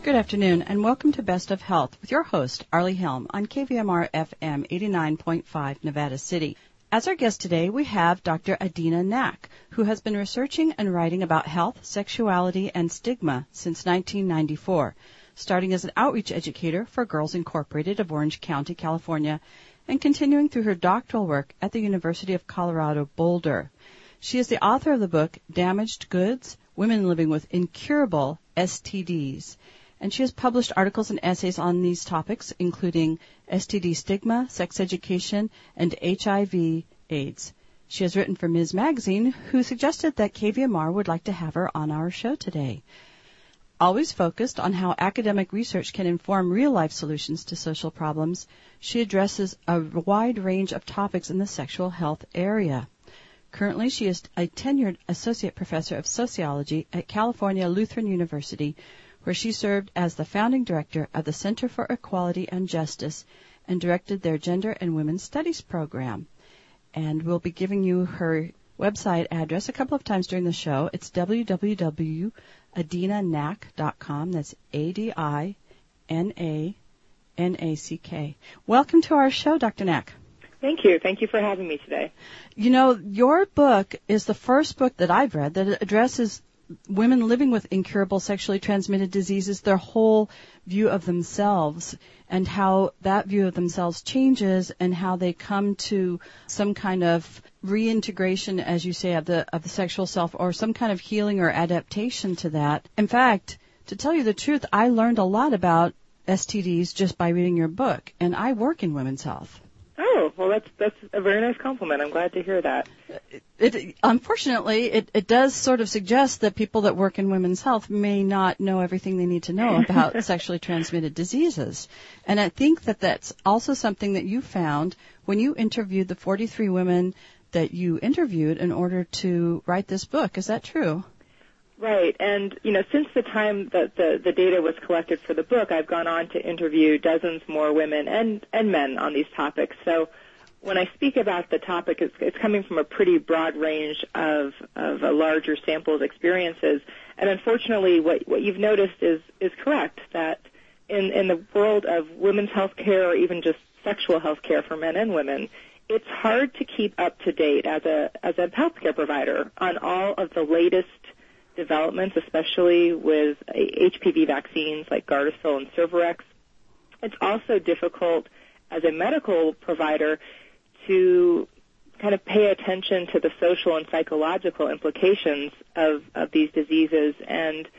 Good afternoon, and welcome to Best of Health with your host, Arlie Helm, on KVMR FM 89.5, Nevada City. As our guest today, we have Dr. Adina Nak, who has been researching and writing about health, sexuality, and stigma since 1994, starting as an outreach educator for Girls Incorporated of Orange County, California, and continuing through her doctoral work at the University of Colorado Boulder. She is the author of the book, Damaged Goods, Women Living with Incurable STDs. And she has published articles and essays on these topics, including STD stigma, sex education, and HIV/AIDS. She has written for Ms. Magazine, who suggested that KVMR would like to have her on our show today. Always focused on how academic research can inform real-life solutions to social problems, she addresses a wide range of topics in the sexual health area. Currently, she is a tenured associate professor of sociology at California Lutheran University, where she served as the founding director of the Center for Equality and Justice and directed their Gender and Women's Studies program. And we'll be giving you her website address a couple of times during the show. It's www.adinanak.com. That's ADINANACK. Welcome to our show, Dr. Nak. Thank you. Thank you for having me today. You know, your book is the first book that I've read that addresses women living with incurable sexually transmitted diseases, their whole view of themselves, and how that view of themselves changes and how they come to some kind of reintegration, as you say, of the sexual self, or some kind of healing or adaptation to that. In fact, to tell you the truth, I learned a lot about STDs just by reading your book, and I work in women's health. Oh, well, that's a very nice compliment. I'm glad to hear that. Unfortunately, it does sort of suggest that people that work in women's health may not know everything they need to know about sexually transmitted diseases. And I think that that's also something that you found when you interviewed the 43 women that you interviewed in order to write this book. Is that true? Right. And, you know, since the time that the data was collected for the book, I've gone on to interview dozens more women and men on these topics. So when I speak about the topic, it's coming from a pretty broad range of a larger sample of experiences. And unfortunately, what you've noticed is correct, that in the world of women's health care, or even just sexual health care for men and women, it's hard to keep up to date as a healthcare provider on all of the latest developments, especially with HPV vaccines like Gardasil and Cervarix. It's also difficult as a medical provider to kind of pay attention to the social and psychological implications of these diseases. And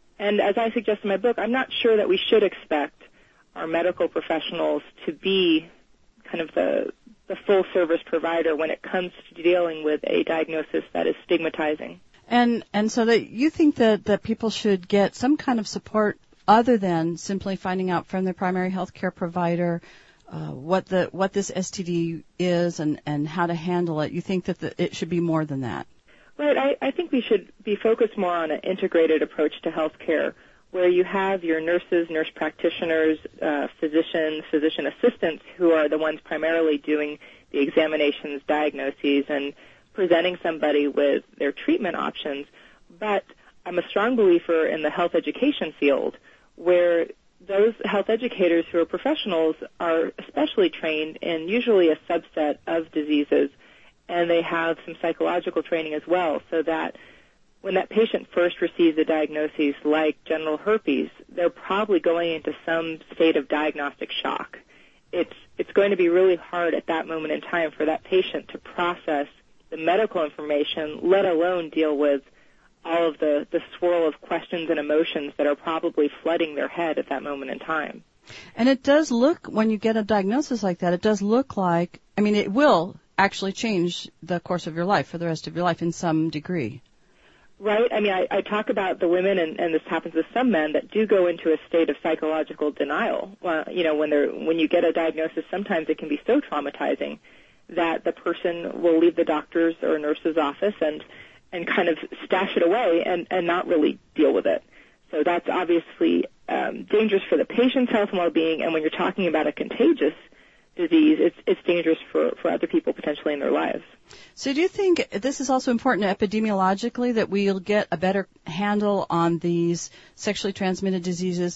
as I suggest in my book, I'm not sure that we should expect our medical professionals to be kind of the full service provider when it comes to dealing with a diagnosis that is stigmatizing. And so that you think that people should get some kind of support other than simply finding out from their primary health care provider what this STD is and how to handle it. You think that it should be more than that? Right. I think we should be focused more on an integrated approach to health care, where you have your nurses, nurse practitioners, physicians, physician assistants, who are the ones primarily doing the examinations, diagnoses, and presenting somebody with their treatment options. But I'm a strong believer in the health education field, where those health educators who are professionals are especially trained in usually a subset of diseases, and they have some psychological training as well, so that when that patient first receives a diagnosis like genital herpes, they're probably going into some state of diagnostic shock. It's going to be really hard at that moment in time for that patient to process the medical information, let alone deal with all of the swirl of questions and emotions that are probably flooding their head at that moment in time. And it does look, when you get a diagnosis like that, it does look like, I mean, it will actually change the course of your life for the rest of your life in some degree. Right. I mean, I talk about the women, and this happens with some men, that do go into a state of psychological denial. Well, you know, when you get a diagnosis, sometimes it can be so traumatizing that the person will leave the doctor's or nurse's office and kind of stash it away and not really deal with it. So that's obviously dangerous for the patient's health and well-being, and when you're talking about a contagious disease, it's dangerous for other people potentially in their lives. So do you think this is also important epidemiologically, that we'll get a better handle on these sexually transmitted diseases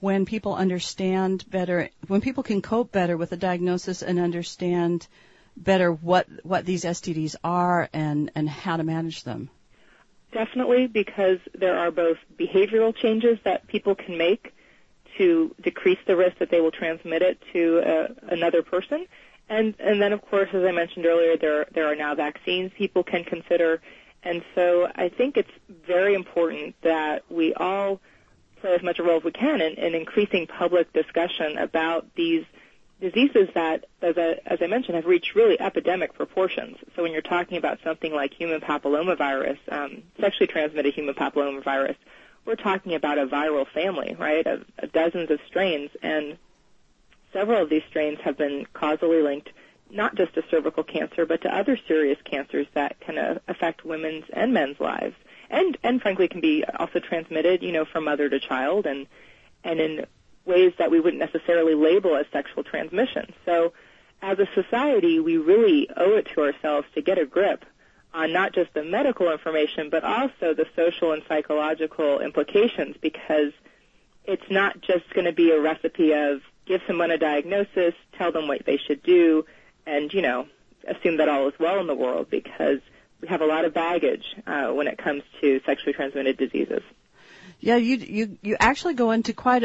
when people understand better, when people can cope better with a diagnosis and understand better what these STDs are and how to manage them? Definitely, because there are both behavioral changes that people can make to decrease the risk that they will transmit it to another person. And then, of course, as I mentioned earlier, there are now vaccines people can consider. And so I think it's very important that we all play as much a role as we can in increasing public discussion about these diseases that, as I mentioned, have reached really epidemic proportions. So when you're talking about something like human papillomavirus, sexually transmitted human papillomavirus, we're talking about a viral family, right, of dozens of strains, and several of these strains have been causally linked not just to cervical cancer, but to other serious cancers that can affect women's and men's lives, and frankly can be also transmitted, from mother to child, and in ways that we wouldn't necessarily label as sexual transmission. So as a society, we really owe it to ourselves to get a grip on not just the medical information, but also the social and psychological implications, because it's not just going to be a recipe of give someone a diagnosis, tell them what they should do, and, assume that all is well in the world, because we have a lot of baggage when it comes to sexually transmitted diseases. Yeah, you actually go into quite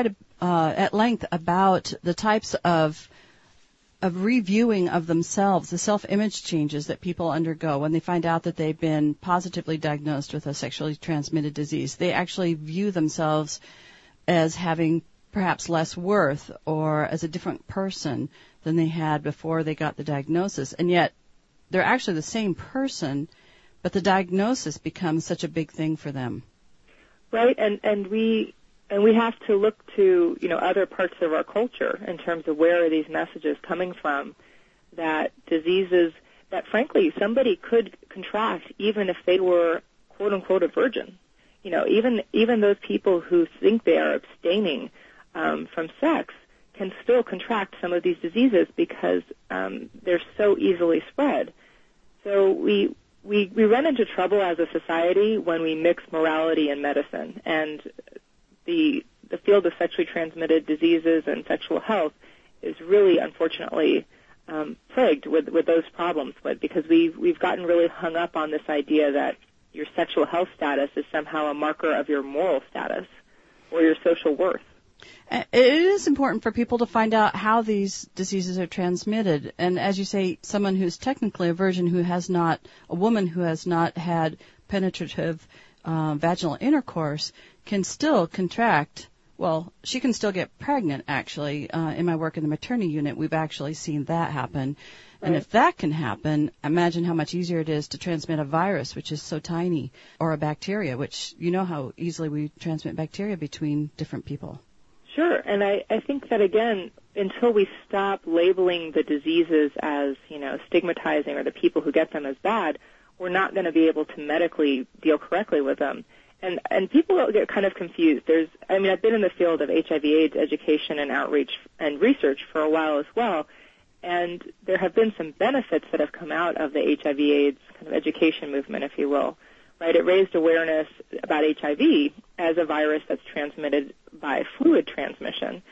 at length about the types of reviewing of themselves, the self-image changes that people undergo when they find out that they've been positively diagnosed with a sexually transmitted disease. They actually view themselves as having perhaps less worth or as a different person than they had before they got the diagnosis. And yet they're actually the same person, but the diagnosis becomes such a big thing for them. Right, and we have to look to, other parts of our culture in terms of where are these messages coming from, that diseases that, frankly, somebody could contract even if they were, quote unquote, a virgin. Even those people who think they are abstaining from sex can still contract some of these diseases because they're so easily spread. So we run into trouble as a society when we mix morality and medicine, and the field of sexually transmitted diseases and sexual health is really, unfortunately, plagued with those problems. Because we've gotten really hung up on this idea that your sexual health status is somehow a marker of your moral status or your social worth. It is important for people to find out how these diseases are transmitted. And as you say, someone who's technically a virgin, a woman who has not had penetrative vaginal intercourse, can still contract. Well, she can still get pregnant, actually. In my work in the maternity unit, we've actually seen that happen. Right. And if that can happen, imagine how much easier it is to transmit a virus, which is so tiny, or a bacteria, which you know how easily we transmit bacteria between different people. Sure, and I think that, again, until we stop labeling the diseases as, stigmatizing, or the people who get them as bad, we're not going to be able to medically deal correctly with them. And people get kind of confused. I've been in the field of HIV/AIDS education and outreach and research for a while as well, and there have been some benefits that have come out of the HIV/AIDS kind of education movement, if you will. Right, it raised awareness about HIV as a virus that's transmitted by fluid transmission.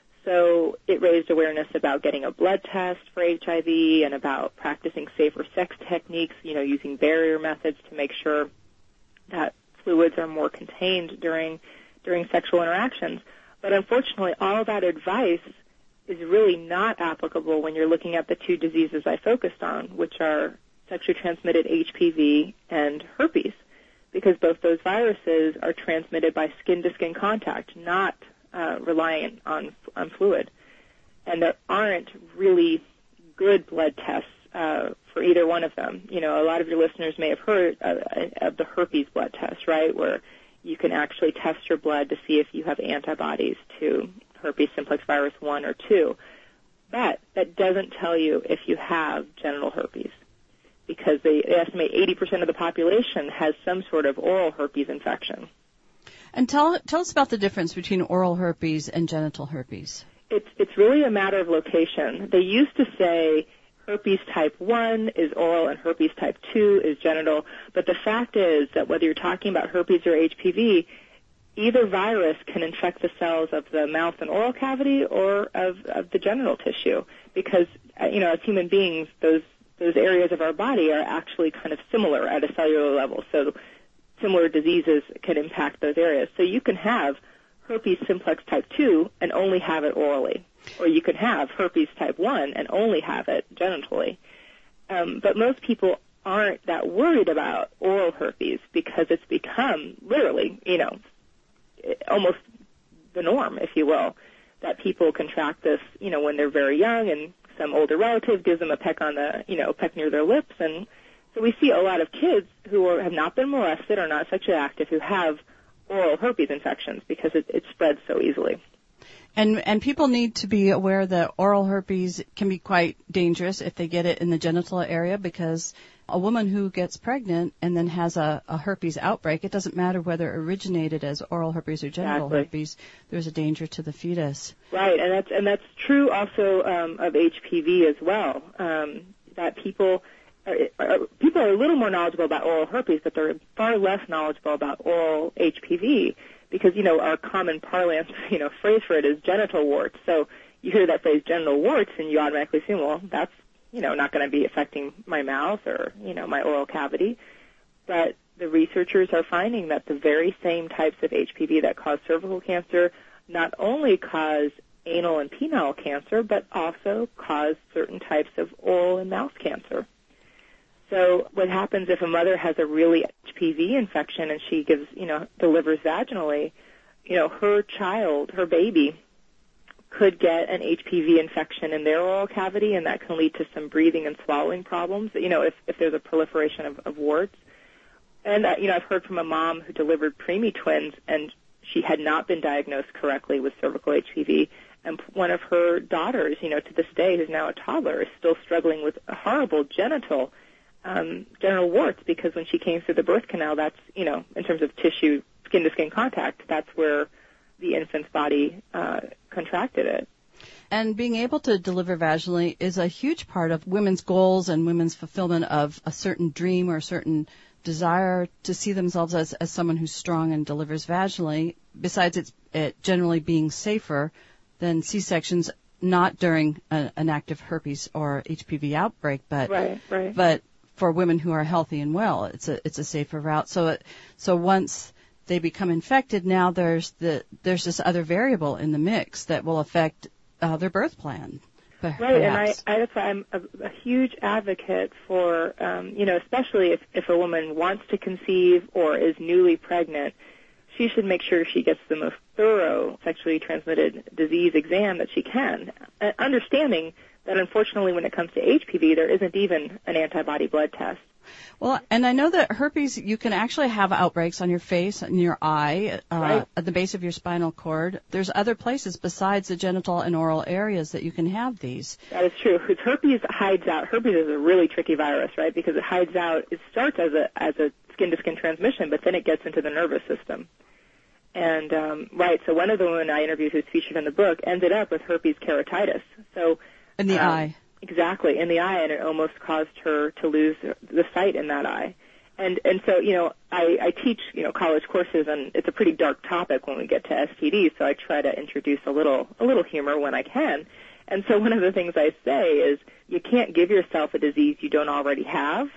So it raised awareness about getting a blood test for HIV and about practicing safer sex techniques, using barrier methods to make sure that fluids are more contained during sexual interactions. But unfortunately, all that advice is really not applicable when you're looking at the two diseases I focused on, which are sexually transmitted HPV and herpes, because both those viruses are transmitted by skin-to-skin contact, not reliant on fluid. And there aren't really good blood tests for either one of them. A lot of your listeners may have heard of the herpes blood test, right, where you can actually test your blood to see if you have antibodies to herpes simplex virus 1 or 2. But that doesn't tell you if you have genital herpes, because they estimate 80% of the population has some sort of oral herpes infection. And tell us about the difference between oral herpes and genital herpes. It's really a matter of location. They used to say herpes type 1 is oral and herpes type 2 is genital, but the fact is that whether you're talking about herpes or HPV, either virus can infect the cells of the mouth and oral cavity or of the genital tissue, because, as human beings, those areas of our body are actually kind of similar at a cellular level. So similar diseases can impact those areas. So you can have herpes simplex type 2 and only have it orally, or you can have herpes type 1 and only have it genitally. But most people aren't that worried about oral herpes because it's become literally, almost the norm, if you will, that people contract this, when they're very young, and some older relative gives them a peck on the, peck near their lips. And so we see a lot of kids who have not been molested or not sexually active who have oral herpes infections because it spreads so easily. And people need to be aware that oral herpes can be quite dangerous if they get it in the genital area, because a woman who gets pregnant and then has a herpes outbreak, it doesn't matter whether it originated as oral herpes or genital herpes, there's a danger to the fetus. Right, and that's true also of HPV as well, that people are a little more knowledgeable about oral herpes, but they're far less knowledgeable about oral HPV, because, our common parlance, phrase for it is genital warts. So you hear that phrase genital warts and you automatically assume, well, that's, not going to be affecting my mouth or, my oral cavity. But the researchers are finding that the very same types of HPV that cause cervical cancer not only cause anal and penile cancer, but also cause certain types of oral and mouth cancer. So what happens if a mother has a really HPV infection and she delivers vaginally, her child, her baby, could get an HPV infection in their oral cavity, and that can lead to some breathing and swallowing problems, if there's a proliferation of warts. And, I've heard from a mom who delivered preemie twins, and she had not been diagnosed correctly with cervical HPV, and one of her daughters, to this day, who's now a toddler, is still struggling with horrible genital warts, because when she came through the birth canal, that's, in terms of tissue, skin-to-skin contact, that's where the infant's body contracted it. And being able to deliver vaginally is a huge part of women's goals and women's fulfillment of a certain dream or a certain desire to see themselves as someone who's strong and delivers vaginally, besides it generally being safer than C-sections, not during an active herpes or HPV outbreak, but right. But for women who are healthy and well, it's a safer route. So once they become infected, now there's this other variable in the mix that will affect their birth plan. Right, perhaps. And that's why I'm a huge advocate for, especially if a woman wants to conceive or is newly pregnant, she should make sure she gets the most thorough sexually transmitted disease exam that she can, understanding that unfortunately when it comes to HPV, there isn't even an antibody blood test. Well, and I know that herpes, you can actually have outbreaks on your face and your eye, right, at the base of your spinal cord. There's other places besides the genital and oral areas that you can have these. That is true. Because herpes hides out. Herpes is a really tricky virus, right? Because it hides out. It starts as a skin-to-skin transmission, but then it gets into the nervous system. And so one of the women I interviewed who's featured in the book ended up with herpes keratitis. So in the eye. Exactly, in the eye, and it almost caused her to lose the sight in that eye. And so, I teach, college courses, and it's a pretty dark topic when we get to STDs, so I try to introduce a little humor when I can. And so one of the things I say is you can't give yourself a disease you don't already have,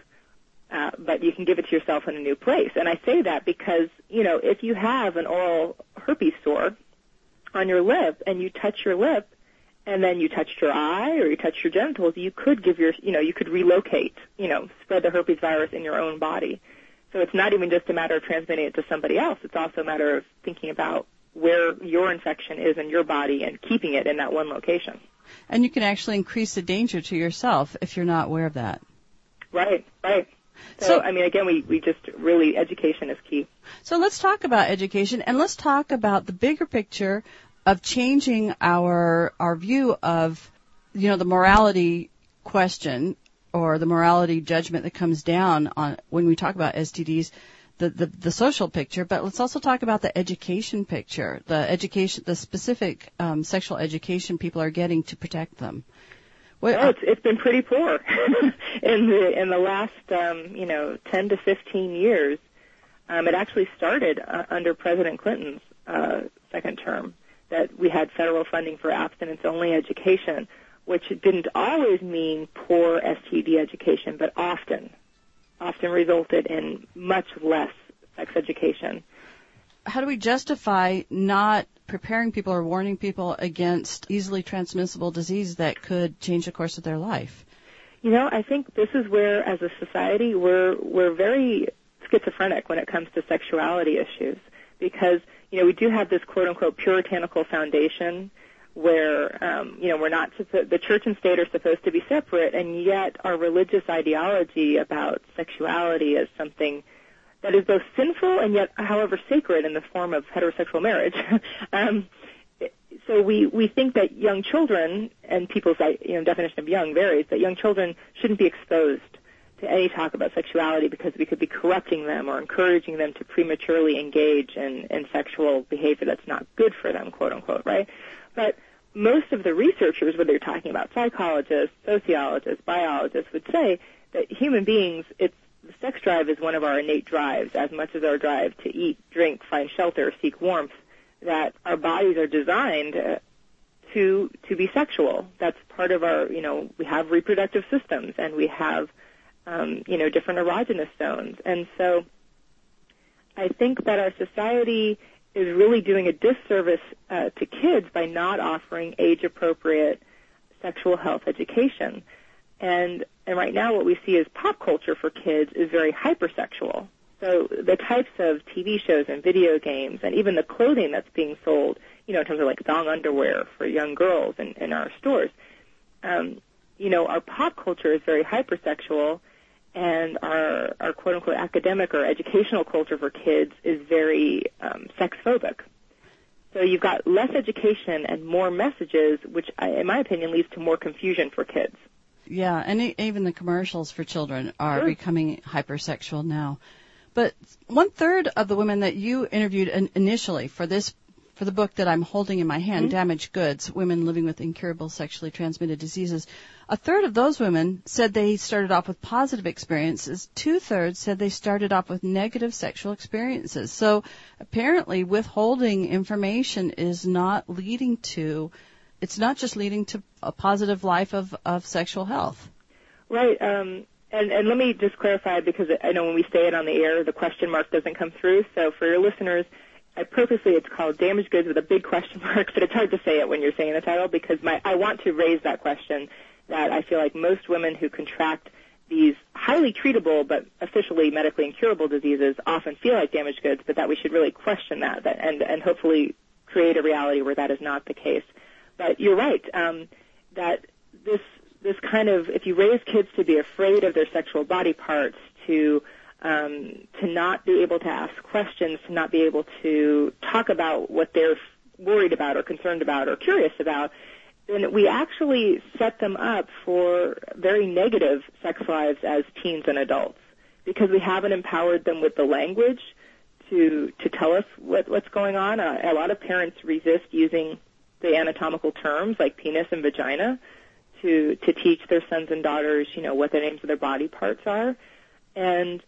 but you can give it to yourself in a new place. And I say that because, if you have an oral herpes sore on your lip and you touch your lip, and then you touched your eye or you touched your genitals, you could you could relocate, spread the herpes virus in your own body. So it's not even just a matter of transmitting it to somebody else. It's also a matter of thinking about where your infection is in your body and keeping it in that one location. And you can actually increase the danger to yourself if you're not aware of that. Right. So again, we just really, education is key. So let's talk about education, and let's talk about the bigger picture of changing our view of, the morality question or the morality judgment that comes down on when we talk about STDs, the social picture, but let's also talk about the education picture, the specific sexual education people are getting to protect them. It's been pretty poor in the last 10 to 15 years. It actually started under President Clinton's second term, that we had federal funding for abstinence-only education, which didn't always mean poor STD education, but often resulted in much less sex education. How do we justify not preparing people or warning people against easily transmissible disease that could change the course of their life? You know, I think this is where, as a society, we're very schizophrenic when it comes to sexuality issues, because, you know, we do have this quote-unquote puritanical foundation where, you know, the church and state are supposed to be separate, and yet our religious ideology about sexuality is something that is both sinful and yet, however, sacred in the form of heterosexual marriage. So we think that young children, and people's definition of young varies, that young children shouldn't be exposed to any talk about sexuality because we could be corrupting them or encouraging them to prematurely engage in sexual behavior that's not good for them, quote unquote, right? But most of the researchers, whether you're talking about psychologists, sociologists, biologists, would say that human beings, the sex drive is one of our innate drives, as much as our drive to eat, drink, find shelter, seek warmth, that our bodies are designed to be sexual. That's part of our, we have reproductive systems, and we have, different erogenous zones. And so I think that our society is really doing a disservice to kids by not offering age-appropriate sexual health education. And right now what we see as pop culture for kids is very hypersexual. So the types of TV shows and video games and even the clothing that's being sold, in terms of like thong underwear for young girls in our stores, our pop culture is very hypersexual, and our quote-unquote academic or educational culture for kids is very sex-phobic. So you've got less education and more messages, which, in my opinion, leads to more confusion for kids. Yeah, and even the commercials for children are becoming hypersexual now. But 1/3 of the women that you interviewed initially for the book that I'm holding in my hand, Damaged Goods, Women Living with Incurable Sexually Transmitted Diseases, 1/3 of those women said they started off with positive experiences. 2/3 said they started off with negative sexual experiences. So apparently withholding information is not it's not just leading to a positive life of sexual health. Right. And let me just clarify, because I know when we say it on the air, the question mark doesn't come through. So for your listeners, it's called Damaged Goods with a big question mark, but it's hard to say it when you're saying the title, because I want to raise that question, that I feel like most women who contract these highly treatable but officially medically incurable diseases often feel like damaged goods, but that we should really question that and hopefully create a reality where that is not the case. But you're right, that this kind of, if you raise kids to be afraid of their sexual body parts, to not be able to ask questions, to not be able to talk about what they're worried about or concerned about or curious about, then we actually set them up for very negative sex lives as teens and adults, because we haven't empowered them with the language to tell us what's going on. A lot of parents resist using the anatomical terms like penis and vagina to teach their sons and daughters, what the names of their body parts are. And,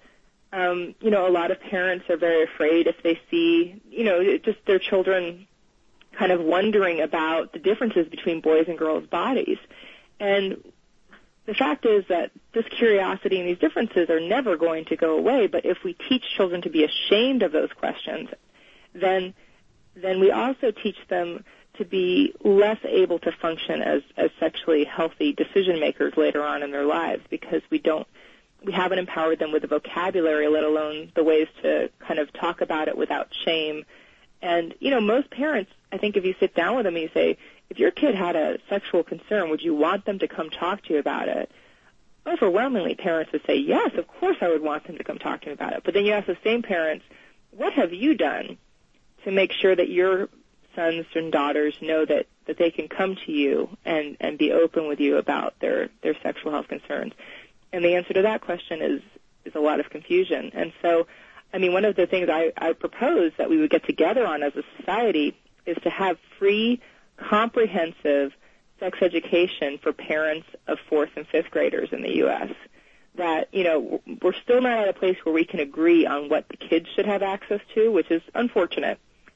a lot of parents are very afraid if they see, just their children kind of wondering about the differences between boys' and girls' bodies. And the fact is that this curiosity and these differences are never going to go away, but if we teach children to be ashamed of those questions, then we also teach them to be less able to function as sexually healthy decision makers later on in their lives, because we haven't empowered them with the vocabulary, let alone the ways to kind of talk about it without shame. And, most parents, I think if you sit down with them and you say, if your kid had a sexual concern, would you want them to come talk to you about it? Overwhelmingly, parents would say, yes, of course I would want them to come talk to me about it. But then you ask the same parents, what have you done to make sure that your sons and daughters know that they can come to you and be open with you about their sexual health concerns? And the answer to that question is a lot of confusion. And so, one of the things I propose that we would get together on as a society is to have free, comprehensive sex education for parents of 4th and 5th graders in the U.S. That, we're still not at a place where we can agree on what the kids should have access to, which is unfortunate.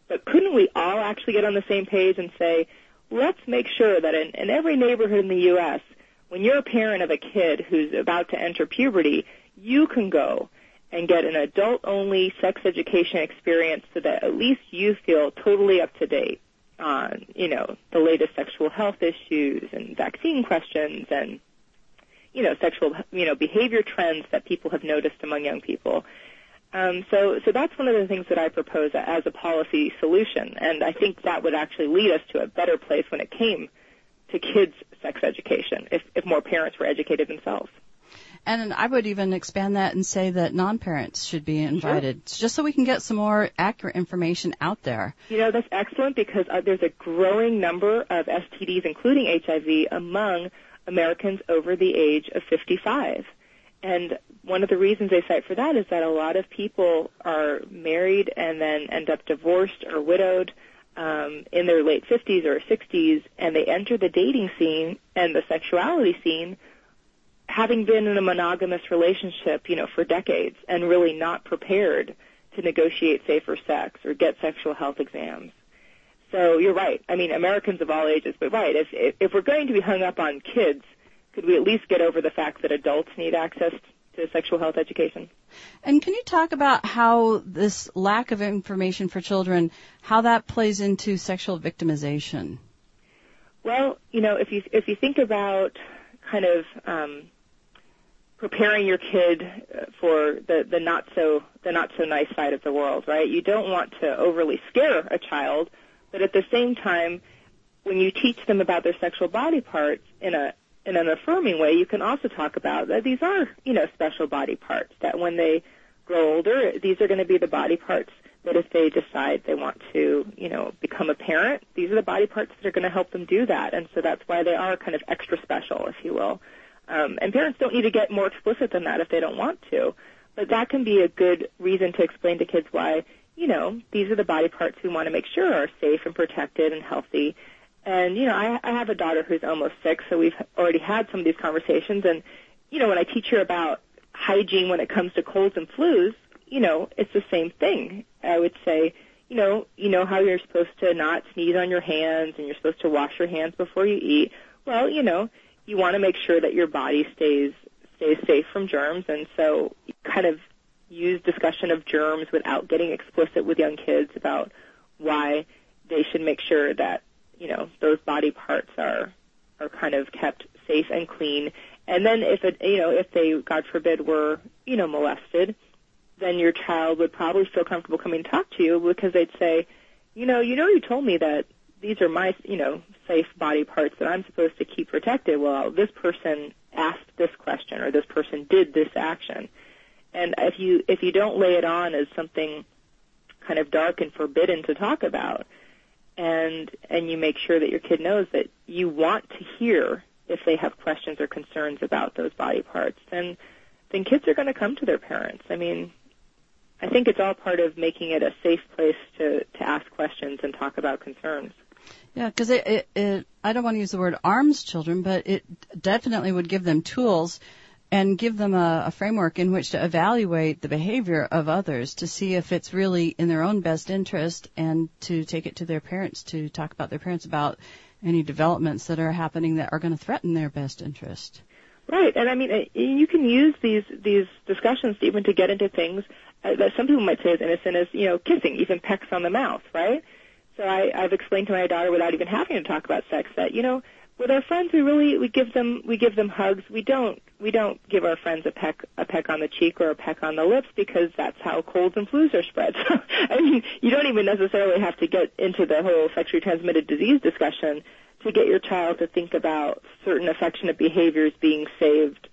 But couldn't we all actually get on the same page and say, let's make sure that in every neighborhood in the U.S., when you're a parent of a kid who's about to enter puberty, you can go and get an adult-only sex education experience so that at least you feel totally up to date on, the latest sexual health issues and vaccine questions and, sexual, behavior trends that people have noticed among young people. So that's one of the things that I propose as a policy solution, and I think that would actually lead us to a better place when it came to kids' sex education, if more parents were educated themselves. And I would even expand that and say that non-parents should be invited, Sure. just so we can get some more accurate information out there. That's excellent because there's a growing number of STDs, including HIV, among Americans over the age of 55. And one of the reasons they cite for that is that a lot of people are married and then end up divorced or widowed in their late 50s or 60s, and they enter the dating scene and the sexuality scene having been in a monogamous relationship, for decades and really not prepared to negotiate safer sex or get sexual health exams. So you're right. I mean, Americans of all ages, but right, if we're going to be hung up on kids, could we at least get over the fact that adults need access to sexual health education? And can you talk about how this lack of information for children, how that plays into sexual victimization? Well, if you think about kind of preparing your kid for the not so nice side of the world, right? You don't want to overly scare a child, but at the same time, when you teach them about their sexual body parts in an affirming way, you can also talk about that these are, special body parts, that when they grow older, these are going to be the body parts that if they decide they want to, become a parent, these are the body parts that are going to help them do that. And so that's why they are kind of extra special, if you will. And parents don't need to get more explicit than that if they don't want to. But that can be a good reason to explain to kids why, these are the body parts we want to make sure are safe and protected and healthy. And, I have a daughter who's almost 6, so we've already had some of these conversations. And, when I teach her about hygiene when it comes to colds and flus, it's the same thing. I would say, you know how you're supposed to not sneeze on your hands and you're supposed to wash your hands before you eat. Well, you want to make sure that your body stays safe from germs, and so you kind of use discussion of germs without getting explicit with young kids about why they should make sure that, those body parts are kind of kept safe and clean. And then if they, God forbid, were, molested, then your child would probably feel comfortable coming to talk to you because they'd say, you told me that these are my, safe body parts that I'm supposed to keep protected. Well, this person asked this question or this person did this action. And if you don't lay it on as something kind of dark and forbidden to talk about, and you make sure that your kid knows that you want to hear if they have questions or concerns about those body parts, then kids are going to come to their parents. I mean, I think it's all part of making it a safe place to ask questions and talk about concerns. Yeah, because I don't want to use the word arms children, but it definitely would give them tools and give them a framework in which to evaluate the behavior of others to see if it's really in their own best interest and to take it to their parents to talk about their parents about any developments that are happening that are going to threaten their best interest. Right, and I mean, you can use these discussions even to get into things that some people might say as innocent as, kissing, even pecks on the mouth, right? So I've explained to my daughter without even having to talk about sex that, with our friends we give them hugs. We don't give our friends a peck on the cheek or a peck on the lips because that's how colds and flus are spread. So, I mean, you don't even necessarily have to get into the whole sexually transmitted disease discussion to get your child to think about certain affectionate behaviors being saved,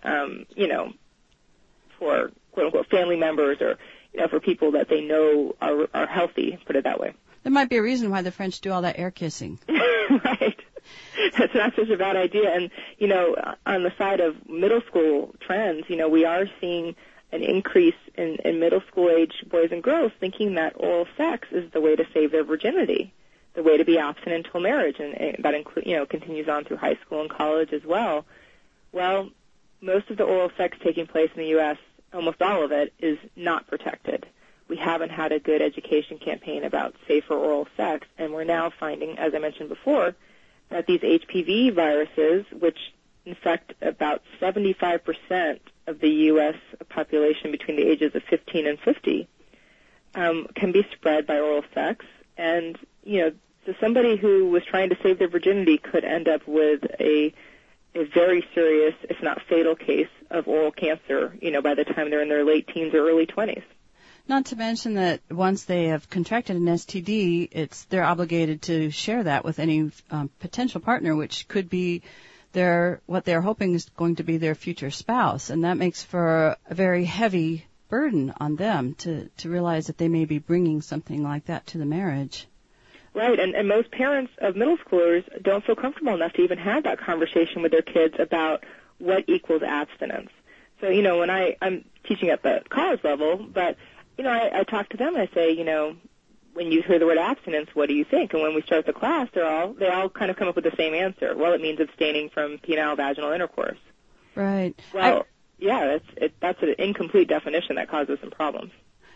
for quote unquote family members or, for people that they know are healthy, put it that way. There might be a reason why the French do all that air kissing. Right. That's not such a bad idea. And, on the side of middle school trends, we are seeing an increase in middle school age boys and girls thinking that oral sex is the way to save their virginity, the way to be abstinent until marriage. And that continues on through high school and college as well. Well, most of the oral sex taking place in the U.S., almost all of it, is not protected. we haven't had a good education campaign about safer oral sex, and we're now finding, as I mentioned before, that these HPV viruses, which infect about 75% of the U.S. population between the ages of 15 and 50, can be spread by oral sex. And, so somebody who was trying to save their virginity could end up with a very serious, if not fatal, case of oral cancer, by the time they're in their late teens or early 20s. Not to mention that once they have contracted an STD, they're obligated to share that with any potential partner, which could be what they're hoping is going to be their future spouse. And that makes for a very heavy burden on them to realize that they may be bringing something like that to the marriage. Right, and most parents of middle schoolers don't feel comfortable enough to even have that conversation with their kids about what equals abstinence. So, when I'm teaching at the college level, but, I talk to them and I say, when you hear the word abstinence, what do you think? And when we start the class, they all kind of come up with the same answer. Well, it means abstaining from penile vaginal intercourse. Right. Well, that's an incomplete definition that causes some problems.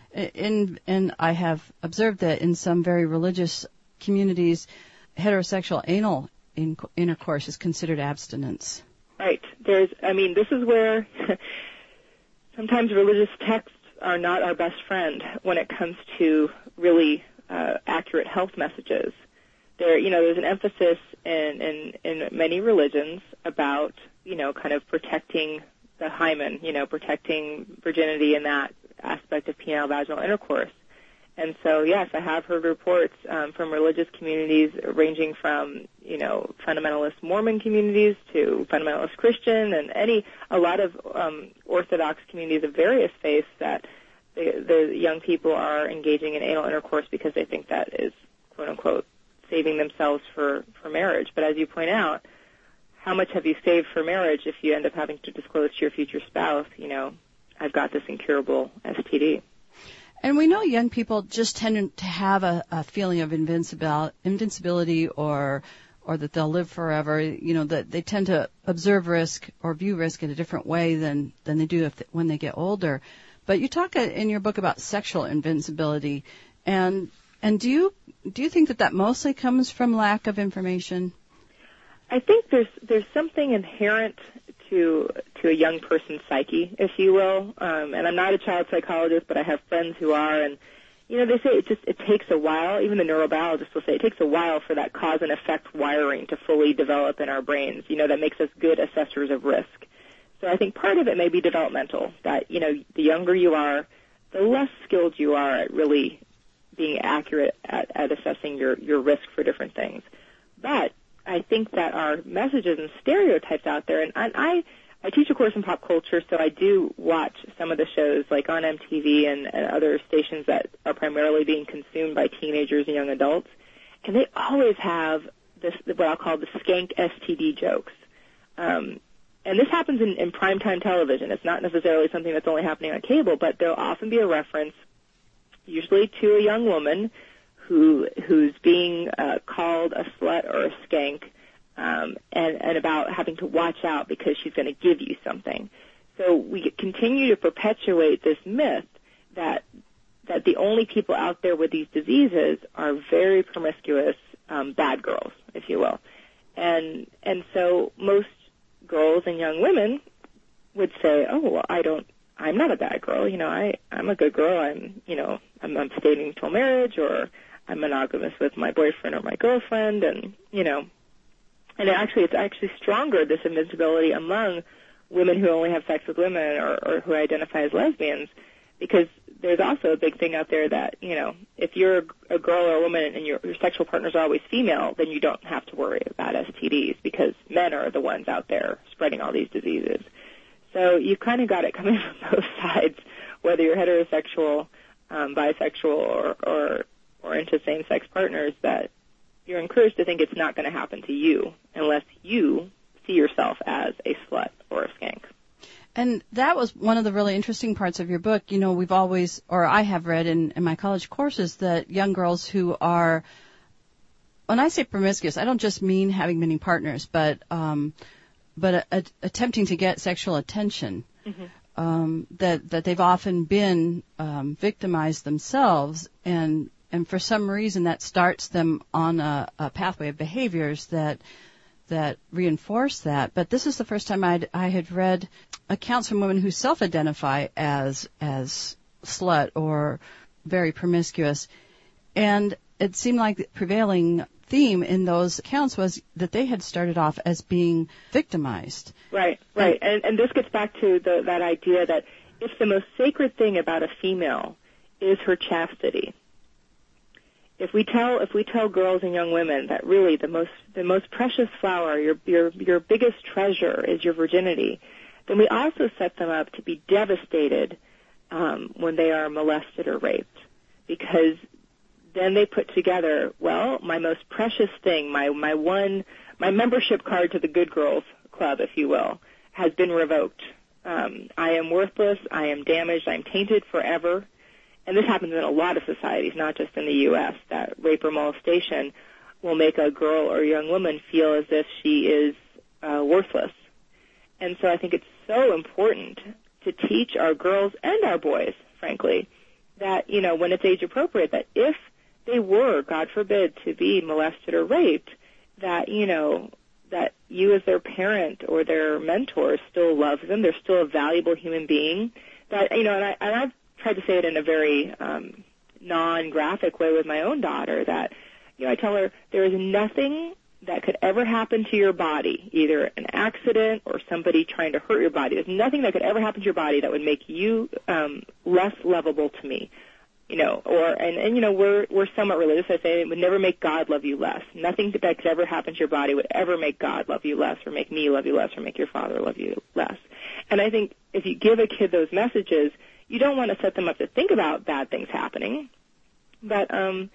And I have observed that in some very religious communities, heterosexual anal intercourse is considered abstinence. Right. This is where sometimes religious texts are not our best friend when it comes to really accurate health messages. There's an emphasis in many religions about, kind of protecting the hymen, protecting virginity in that aspect of penile vaginal intercourse. And so, yes, I have heard reports from religious communities ranging from, fundamentalist Mormon communities to fundamentalist Christian and a lot of Orthodox communities of various faiths that the young people are engaging in anal intercourse because they think that is, quote unquote, saving themselves for marriage. But as you point out, how much have you saved for marriage if you end up having to disclose to your future spouse, I've got this incurable STD? And we know young people just tend to have a feeling of invincibility or that they'll live forever, that they tend to observe risk or view risk in a different way than they do when they get older. But you talk in your book about sexual invincibility, and do you think that mostly comes from lack of information? I think there's something inherent to a young person's psyche, if you will. And I'm not a child psychologist, but I have friends who are, and they say it takes a while. Even the neurobiologists will say it takes a while for that cause and effect wiring to fully develop in our brains. That makes us good assessors of risk. So I think part of it may be developmental. That the younger you are, the less skilled you are at really being accurate at assessing your risk for different things. But I think that our messages and stereotypes out there, and I teach a course in pop culture, so I do watch some of the shows like on MTV and other stations that are primarily being consumed by teenagers and young adults, and they always have this, what I'll call the skank STD jokes. And this happens in primetime television. It's not necessarily something that's only happening on cable, but there'll often be a reference, usually to a young woman who's being called a slut or a skank, and about having to watch out because she's going to give you something. So we continue to perpetuate this myth that the only people out there with these diseases are very promiscuous bad girls, if you will. And so most girls and young women would say, oh, well, I'm not a bad girl. I'm a good girl. I'm abstaining till marriage, or I'm monogamous with my boyfriend or my girlfriend, and it's actually stronger, this invincibility among women who only have sex with women or who identify as lesbians, because there's also a big thing out there that, if you're a girl or a woman and your sexual partners are always female, then you don't have to worry about STDs because men are the ones out there spreading all these diseases. So you've kind of got it coming from both sides, whether you're heterosexual, bisexual, or into same-sex partners, that you're encouraged to think it's not going to happen to you unless you see yourself as a slut or a skank. And that was one of the really interesting parts of your book. We've always, or I have read in my college courses, that young girls who are, when I say promiscuous, I don't just mean having many partners, but attempting to get sexual attention. Mm-hmm. that they've often been victimized themselves, and for some reason that starts them on a pathway of behaviors that reinforce that. But this is the first time I had read accounts from women who self-identify as slut or very promiscuous, and it seemed like the prevailing theme in those accounts was that they had started off as being victimized. Right. And this gets back to that idea that if the most sacred thing about a female is her chastity, if we tell girls and young women that really the most precious flower, your biggest treasure is your virginity, then we also set them up to be devastated when they are molested or raped, because then they put together, well, my most precious thing, my membership card to the Good Girls Club, if you will, has been revoked. I am worthless, I am damaged, I am tainted forever. And this happens in a lot of societies, not just in the U.S., that rape or molestation will make a girl or young woman feel as if she is worthless. And so I think it's so important to teach our girls and our boys, frankly, that, when it's age appropriate, that if they were, God forbid, to be molested or raped, that, that you as their parent or their mentor still loves them, they're still a valuable human being. That, and I've tried to say it in a very non-graphic way with my own daughter, that, I tell her there is nothing that could ever happen to your body, either an accident or somebody trying to hurt your body. There's nothing that could ever happen to your body that would make you less lovable to me. We're somewhat religious. I say it would never make God love you less. Nothing that could ever happen to your body would ever make God love you less, or make me love you less, or make your father love you less. And I think if you give a kid those messages, you don't want to set them up to think about bad things happening, but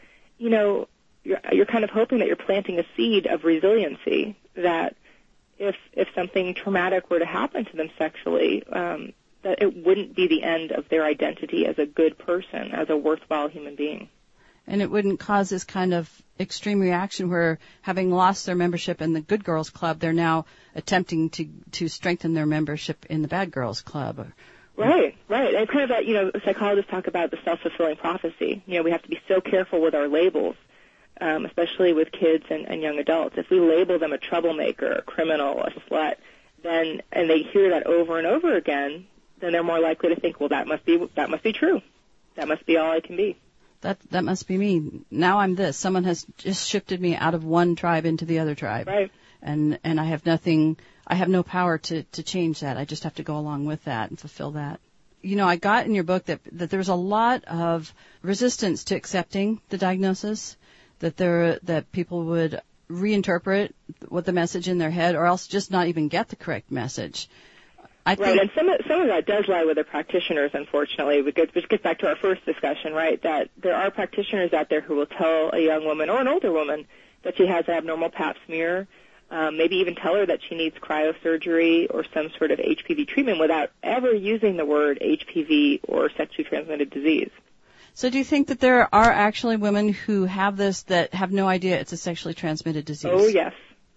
you're kind of hoping that you're planting a seed of resiliency, that if something traumatic were to happen to them sexually, that it wouldn't be the end of their identity as a good person, as a worthwhile human being. And it wouldn't cause this kind of extreme reaction where, having lost their membership in the Good Girls Club, they're now attempting to strengthen their membership in the Bad Girls Club. Right. And it's kind of that, psychologists talk about the self-fulfilling prophecy. We have to be so careful with our labels, especially with kids and young adults. If we label them a troublemaker, a criminal, a slut, and they hear that over and over again, then they're more likely to think, well, that must be true. That must be all I can be. That must be me. Now I'm this. Someone has just shifted me out of one tribe into the other tribe. Right. And I have nothing, I have no power to change that. I just have to go along with that and fulfill that. I got in your book that there's a lot of resistance to accepting the diagnosis, that people would reinterpret what the message in their head, or else just not even get the correct message. Right, and some of that does lie with the practitioners, unfortunately, which gets back to our first discussion, right, that there are practitioners out there who will tell a young woman or an older woman that she has an abnormal pap smear, maybe even tell her that she needs cryosurgery or some sort of HPV treatment without ever using the word HPV or sexually transmitted disease. So do you think that there are actually women who have this that have no idea it's a sexually transmitted disease? Oh, yes.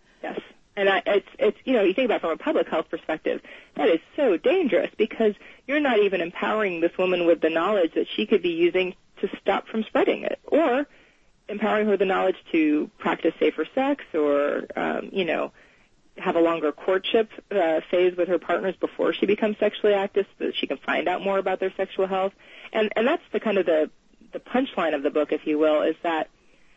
And it's you think about it from a public health perspective, that is so dangerous, because you're not even empowering this woman with the knowledge that she could be using to stop from spreading it, or empowering her with the knowledge to practice safer sex, or have a longer courtship phase with her partners before she becomes sexually active, so that she can find out more about their sexual health. And that's the kind of the punchline of the book, if you will, is that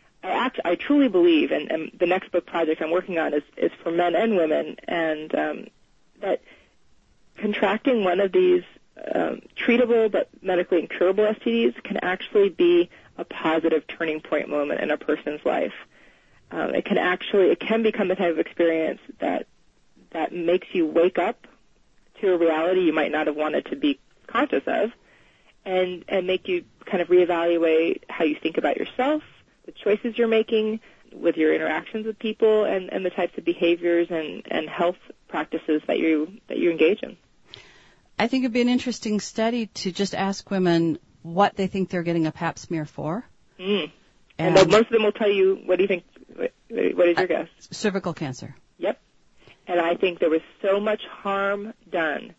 I truly believe, and the next book project I'm working on is for men and women, and that contracting one of these treatable but medically incurable STDs can actually be a positive turning point moment in a person's life. It can become the type of experience that makes you wake up to a reality you might not have wanted to be conscious of, and make you kind of reevaluate how you think about yourself, the choices you're making with your interactions with people, and the types of behaviors and health practices that you engage in. I think it'd be an interesting study to just ask women what they think they're getting a pap smear for. And most of them will tell you, what do you think, what is your guess? Cervical cancer. Yep. And I think there was so much harm done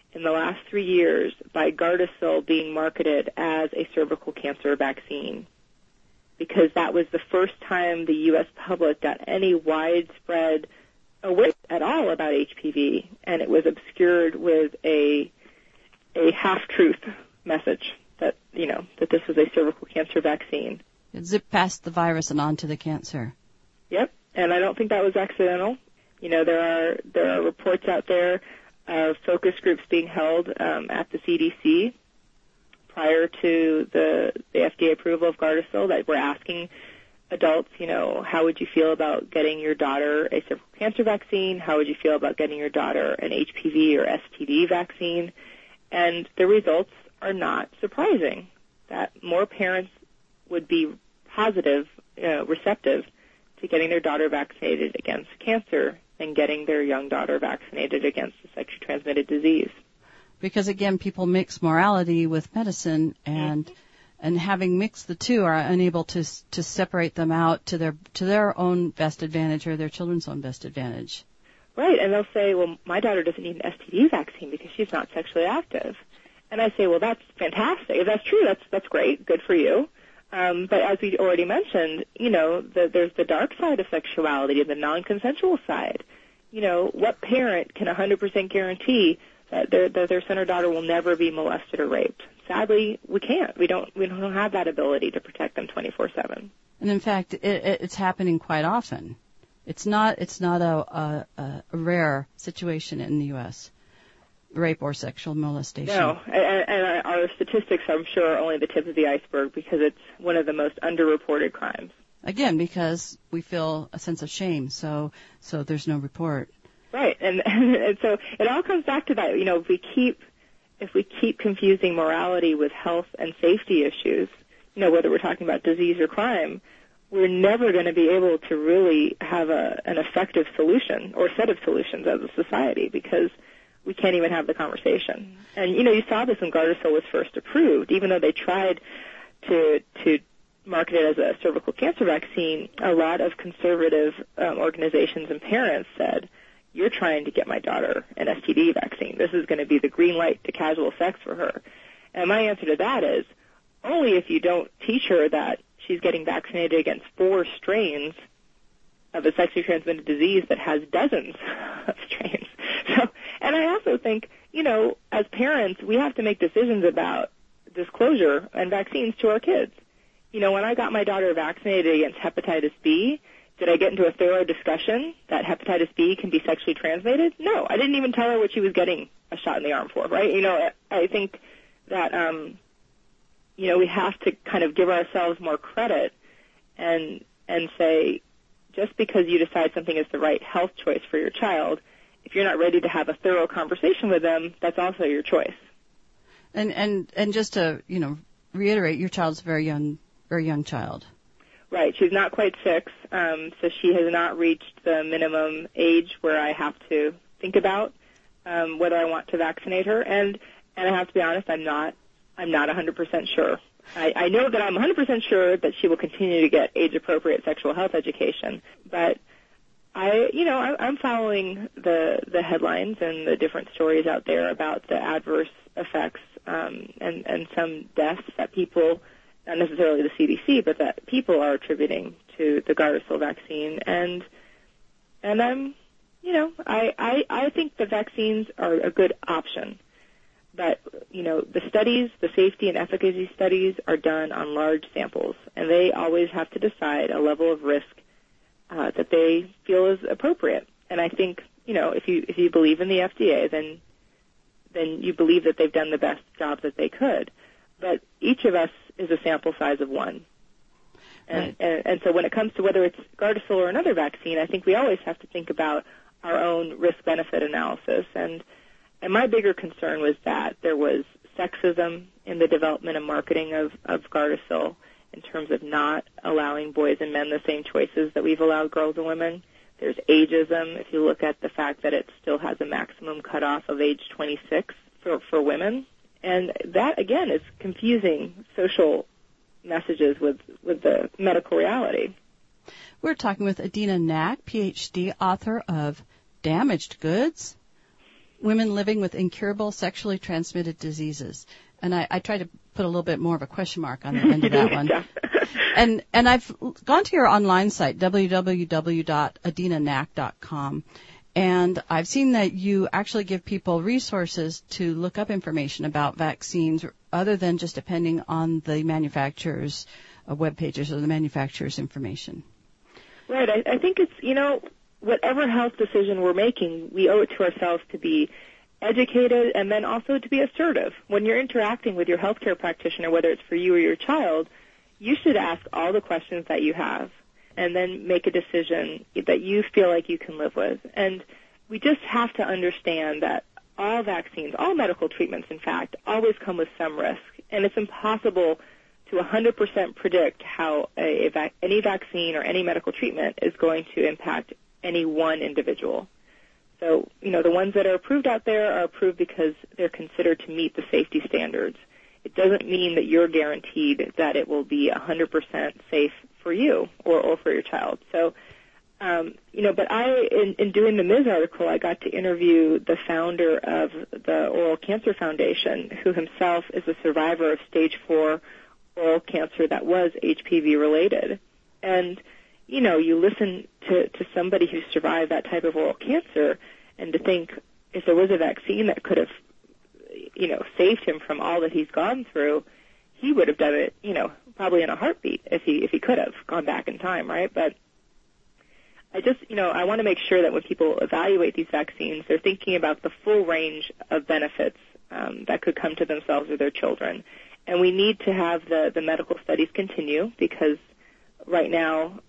in the last 3 years by Gardasil being marketed as a cervical cancer vaccine, because that was the first time the U.S. public got any widespread awareness at all about HPV, and it was obscured with a half-truth message that this was a cervical cancer vaccine. It zipped past the virus and onto the cancer. Yep, and I don't think that was accidental. There are reports out there of focus groups being held at the CDC prior to the FDA approval of Gardasil that were asking adults, how would you feel about getting your daughter a cervical cancer vaccine? How would you feel about getting your daughter an HPV or STD vaccine? And the results are not surprising, that more parents would be positive, receptive to getting their daughter vaccinated against cancer than getting their young daughter vaccinated against a sexually transmitted disease. Because, again, people mix morality with medicine, and having mixed the two are unable to separate them out to their own best advantage or their children's own best advantage. Right, and they'll say, well, my daughter doesn't need an STD vaccine because she's not sexually active. And I say, well, that's fantastic. If that's true, that's great. Good for you. But as we already mentioned, there's the dark side of sexuality, the non-consensual side. What parent can 100% guarantee that their son or daughter will never be molested or raped? Sadly, we can't. We don't have that ability to protect them 24/7. And in fact, it's happening quite often. It's not a rare situation in the U.S. rape or sexual molestation. No, and our statistics, I'm sure, are only the tip of the iceberg because it's one of the most underreported crimes. Again, because we feel a sense of shame, so there's no report. Right, and so it all comes back to that. If we keep confusing morality with health and safety issues, whether we're talking about disease or crime, we're never going to be able to really have an effective solution or set of solutions as a society, because we can't even have the conversation. And, you saw this when Gardasil was first approved. Even though they tried to market it as a cervical cancer vaccine, a lot of conservative organizations and parents said, you're trying to get my daughter an STD vaccine. This is going to be the green light to casual sex for her. And my answer to that is, only if you don't teach her that she's getting vaccinated against 4 strains of a sexually transmitted disease that has dozens of strains. So, and I also think, as parents, we have to make decisions about disclosure and vaccines to our kids. When I got my daughter vaccinated against hepatitis B, did I get into a thorough discussion that hepatitis B can be sexually transmitted? No, I didn't even tell her what she was getting a shot in the arm for, right? I think that, we have to kind of give ourselves more credit and say, just because you decide something is the right health choice for your child, if you're not ready to have a thorough conversation with them, that's also your choice. And just to, reiterate, your child's a very young child. Right. She's not quite 6, so she has not reached the minimum age where I have to think about whether I want to vaccinate her. And I have to be honest, I'm not 100% sure. I know that I'm 100% sure that she will continue to get age-appropriate sexual health education, but I'm following the headlines and the different stories out there about the adverse effects and some deaths that people, not necessarily the CDC, but that people are attributing to the Gardasil vaccine. And I'm, I think the vaccines are a good option. But, the studies, the safety and efficacy studies are done on large samples, and they always have to decide a level of risk that they feel is appropriate. And I think, if you believe in the FDA, then you believe that they've done the best job that they could. But each of us is a sample size of one. And, right. and so when it comes to whether it's Gardasil or another vaccine, I think we always have to think about our own risk-benefit analysis. And my bigger concern was that there was sexism in the development and marketing of Gardasil in terms of not allowing boys and men the same choices that we've allowed girls and women. There's ageism, if you look at the fact that it still has a maximum cutoff of age 26 for women. And that, again, is confusing social messages with the medical reality. We're talking with Adina Knack, Ph.D., author of Damaged Goods, women living with incurable sexually transmitted diseases. And I try to put a little bit more of a question mark on the end of that one. And I've gone to your online site, www.adinanac.com, and I've seen that you actually give people resources to look up information about vaccines other than just depending on the manufacturer's web pages or the manufacturer's information. Right. I think it's, whatever health decision we're making, we owe it to ourselves to be educated and then also to be assertive. When you're interacting with your healthcare practitioner, whether it's for you or your child, you should ask all the questions that you have and then make a decision that you feel like you can live with. And we just have to understand that all vaccines, all medical treatments, in fact, always come with some risk. And it's impossible to 100% predict how any vaccine or any medical treatment is going to impact any one individual. So, the ones that are approved out there are approved because they're considered to meet the safety standards. It doesn't mean that you're guaranteed that it will be 100% safe for you or for your child. So, but in doing the Ms. article, I got to interview the founder of the Oral Cancer Foundation, who himself is a survivor of stage 4 oral cancer that was HPV related. And, you listen to somebody who survived that type of oral cancer, and to think if there was a vaccine that could have, saved him from all that he's gone through, he would have done it, probably in a heartbeat if he could have gone back in time, right? But I just, I want to make sure that when people evaluate these vaccines, they're thinking about the full range of benefits that could come to themselves or their children. And we need to have the medical studies continue, because right now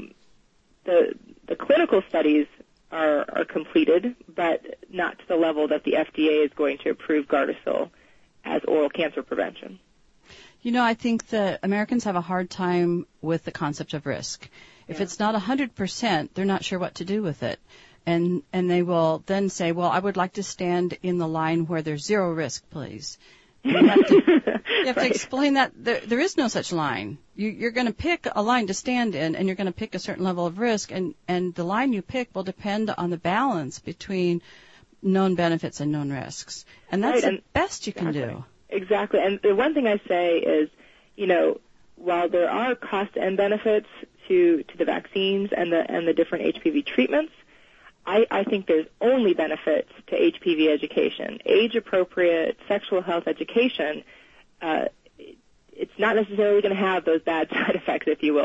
the clinical studies are completed, but not to the level that the FDA is going to approve Gardasil as oral cancer prevention. I think that Americans have a hard time with the concept of risk. If it's not 100%, they're not sure what to do with it. And they will then say, well, I would like to stand in the line where there's zero risk, please. You have to explain that there is no such line. You're going to pick a line to stand in, and you're going to pick a certain level of risk, and the line you pick will depend on the balance between known benefits and known risks. And that's the best you can do. Exactly. And the one thing I say is, while there are cost and benefits to the vaccines and the different HPV treatments, I think there's only benefits to HPV education. Age-appropriate sexual health education, it's not necessarily going to have those bad side effects, if you will.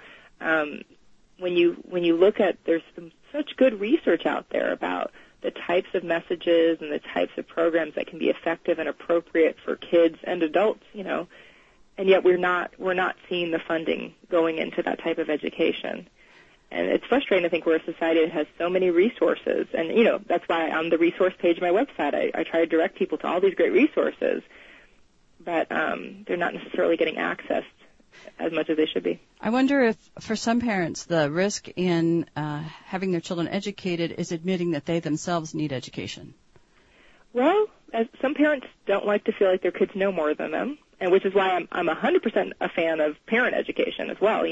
When you look at, there's such good research out there about the types of messages and the types of programs that can be effective and appropriate for kids and adults, and yet we're not seeing the funding going into that type of education. And it's frustrating to think we're a society that has so many resources. And, that's why on the resource page of my website, I try to direct people to all these great resources. But they're not necessarily getting access as much as they should be. I wonder if, for some parents, the risk in having their children educated is admitting that they themselves need education. Well, some parents don't like to feel like their kids know more than them, and which is why I'm 100% a fan of parent education as well.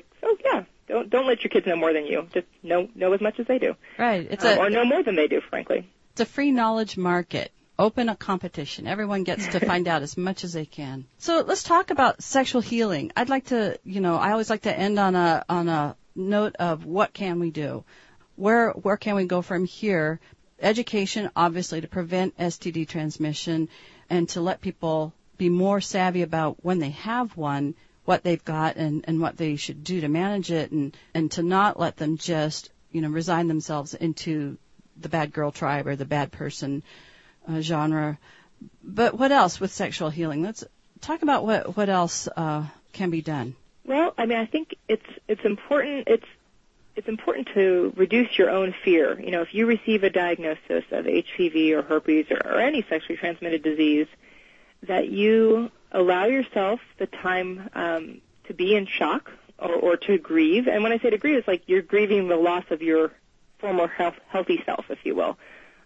Don't let your kids know more than you. Just know as much as they do. Right. Or know more than they do, frankly. It's a free knowledge market. Open a competition. Everyone gets to find out as much as they can. So let's talk about sexual healing. I'd like to, I always like to end on a note of what can we do? Where can we go from here? Education, obviously, to prevent STD transmission and to let people be more savvy about when they have one, what they've got and what they should do to manage it, and to not let them just, resign themselves into the bad girl tribe or the bad person genre. But what else with sexual healing? Let's talk about what else can be done. Well, I think it's important. It's important to reduce your own fear. If you receive a diagnosis of HPV or herpes or any sexually transmitted disease, that you allow yourself the time to be in shock or to grieve. And when I say to grieve, it's like you're grieving the loss of your former healthy self, if you will.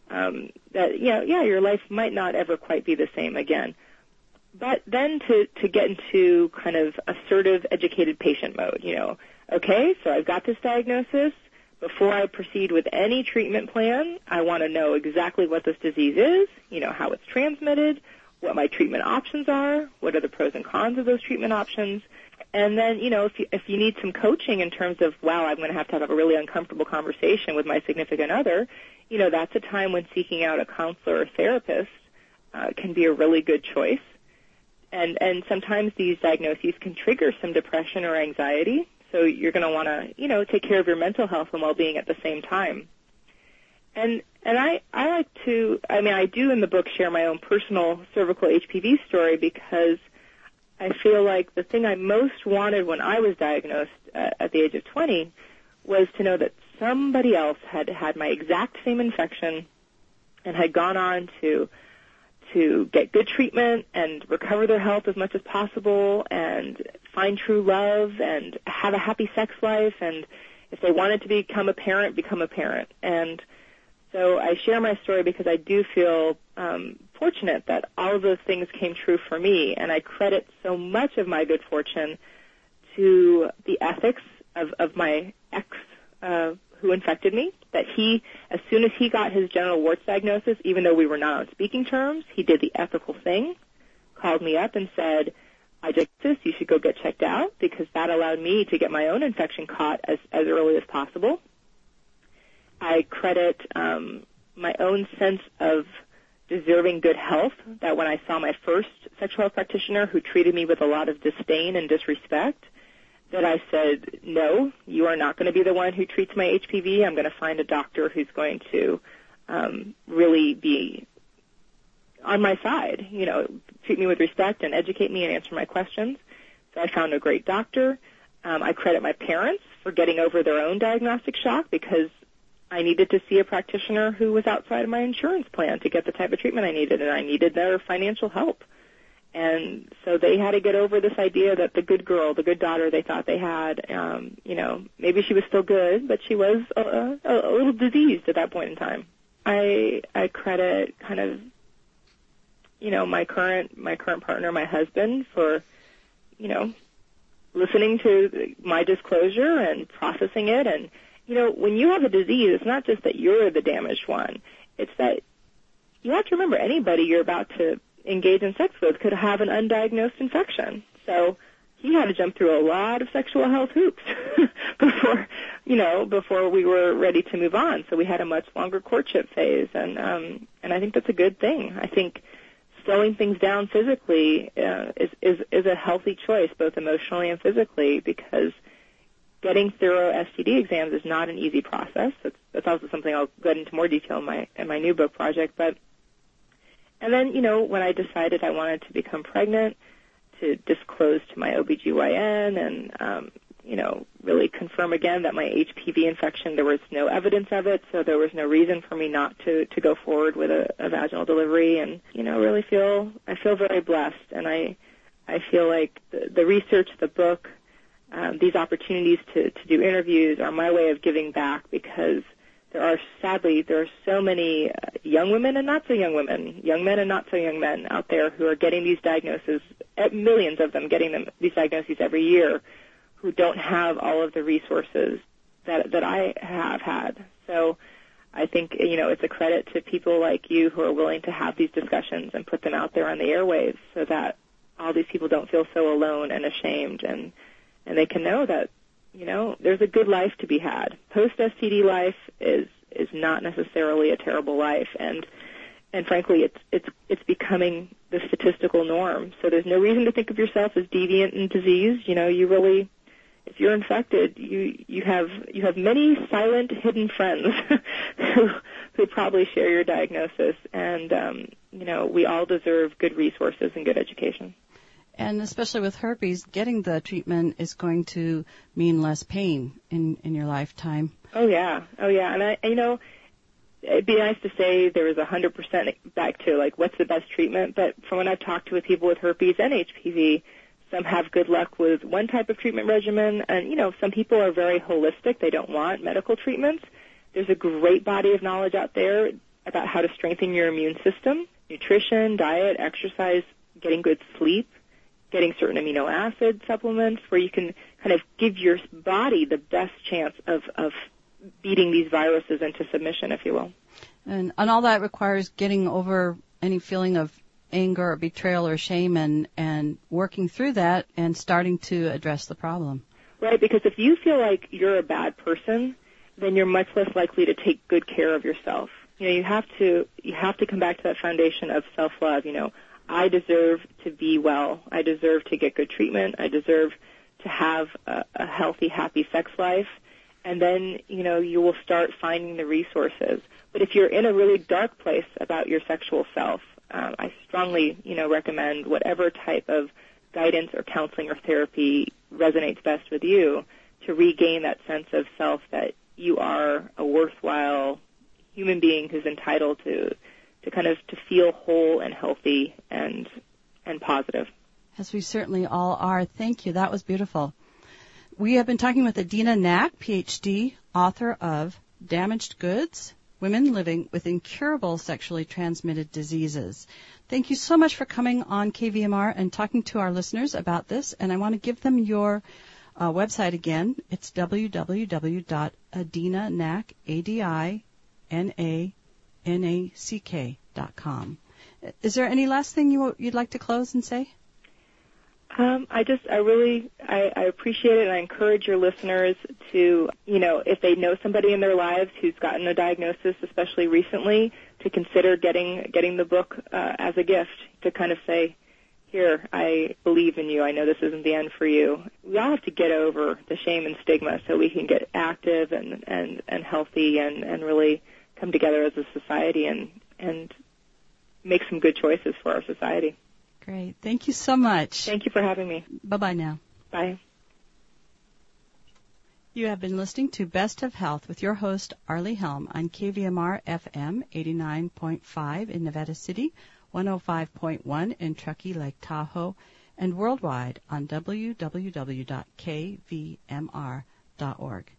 Your life might not ever quite be the same again. But then to get into kind of assertive, educated patient mode, okay, so I've got this diagnosis, before I proceed with any treatment plan, I want to know exactly what this disease is, how it's transmitted, what my treatment options are, what are the pros and cons of those treatment options. And then, if you need some coaching in terms of, wow, I'm going to have a really uncomfortable conversation with my significant other, that's a time when seeking out a counselor or therapist can be a really good choice. And sometimes these diagnoses can trigger some depression or anxiety, so you're going to want to, take care of your mental health and well-being at the same time. And I like to, I do in the book share my own personal cervical HPV story because I feel like the thing I most wanted when I was diagnosed at the age of 20 was to know that somebody else had had my exact same infection and had gone on to get good treatment and recover their health as much as possible and find true love and have a happy sex life, and if they wanted to become a parent, become a parent. And so I share my story because I do feel fortunate that all of those things came true for me, and I credit so much of my good fortune to the ethics of my ex who infected me, that he, as soon as he got his genital warts diagnosis, even though we were not on speaking terms, he did the ethical thing, called me up and said, I just this, you should go get checked out, because that allowed me to get my own infection caught as early as possible. I credit my own sense of deserving good health, that when I saw my first sexual health practitioner who treated me with a lot of disdain and disrespect, that I said, no, you are not going to be the one who treats my HPV. I'm going to find a doctor who's going to really be on my side, treat me with respect and educate me and answer my questions. So I found a great doctor. I credit my parents for getting over their own diagnostic shock, because I needed to see a practitioner who was outside of my insurance plan to get the type of treatment I needed, and I needed their financial help. And so they had to get over this idea that the good girl, the good daughter they thought they had, maybe she was still good, but she was a little diseased at that point in time. I credit kind of, my current partner, my husband, for, listening to my disclosure and processing it. And, when you have a disease, it's not just that you're the damaged one. It's that you have to remember anybody you're about to engage in sex with could have an undiagnosed infection. So he had to jump through a lot of sexual health hoops before we were ready to move on. So we had a much longer courtship phase, and I think that's a good thing. I think slowing things down physically is a healthy choice, both emotionally and physically, because getting thorough STD exams is not an easy process. That's also something I'll get into more detail in my new book project. And then, when I decided I wanted to become pregnant, to disclose to my OBGYN and, really confirm again that my HPV infection, there was no evidence of it, so there was no reason for me not to go forward with a vaginal delivery. And, I feel very blessed. And I feel like the research, the book, these opportunities to do interviews are my way of giving back, because there are so many young women and not so young women, young men and not so young men out there who are getting these diagnoses, millions of them getting these diagnoses every year, who don't have all of the resources that I have had. So I think, it's a credit to people like you who are willing to have these discussions and put them out there on the airwaves, so that all these people don't feel so alone and ashamed, and they can know that, there's a good life to be had. Post-STD life is not necessarily a terrible life, and frankly, it's becoming the statistical norm. So there's no reason to think of yourself as deviant and diseased. You really, if you're infected, you have many silent, hidden friends who probably share your diagnosis, and we all deserve good resources and good education. And especially with herpes, getting the treatment is going to mean less pain in your lifetime. Oh yeah. And it'd be nice to say there was 100% back to like what's the best treatment, but from when I've talked with people with herpes and HPV, some have good luck with one type of treatment regimen, and some people are very holistic. They don't want medical treatments. There's a great body of knowledge out there about how to strengthen your immune system: nutrition, diet, exercise, getting good sleep, getting certain amino acid supplements, where you can kind of give your body the best chance of beating these viruses into submission, if you will. And all that requires getting over any feeling of anger or betrayal or shame and working through that and starting to address the problem. Right, because if you feel like you're a bad person, then you're much less likely to take good care of yourself. You have to come back to that foundation of self-love. I deserve to be well. I deserve to get good treatment. I deserve to have a healthy, happy sex life. And then, you will start finding the resources. But if you're in a really dark place about your sexual self, I strongly, recommend whatever type of guidance or counseling or therapy resonates best with you to regain that sense of self that you are a worthwhile human being who's entitled to feel whole and healthy and positive. As we certainly all are. Thank you. That was beautiful. We have been talking with Adina Nack, PhD, author of Damaged Goods, Women Living with Incurable Sexually Transmitted Diseases. Thank you so much for coming on KVMR and talking to our listeners about this. And I want to give them your website again. It's www.adinanack.com. Is there any last thing you'd like to close and say? I appreciate it, and I encourage your listeners to, if they know somebody in their lives who's gotten a diagnosis, especially recently, to consider getting the book as a gift, to kind of say, here, I believe in you. I know this isn't the end for you. We all have to get over the shame and stigma so we can get active and healthy and really come together as a society and make some good choices for our society. Great. Thank you so much. Thank you for having me. Bye-bye now. Bye. You have been listening to Best of Health with your host, Arlie Helm, on KVMR FM 89.5 in Nevada City, 105.1 in Truckee, Lake Tahoe, and worldwide on www.kvmr.org.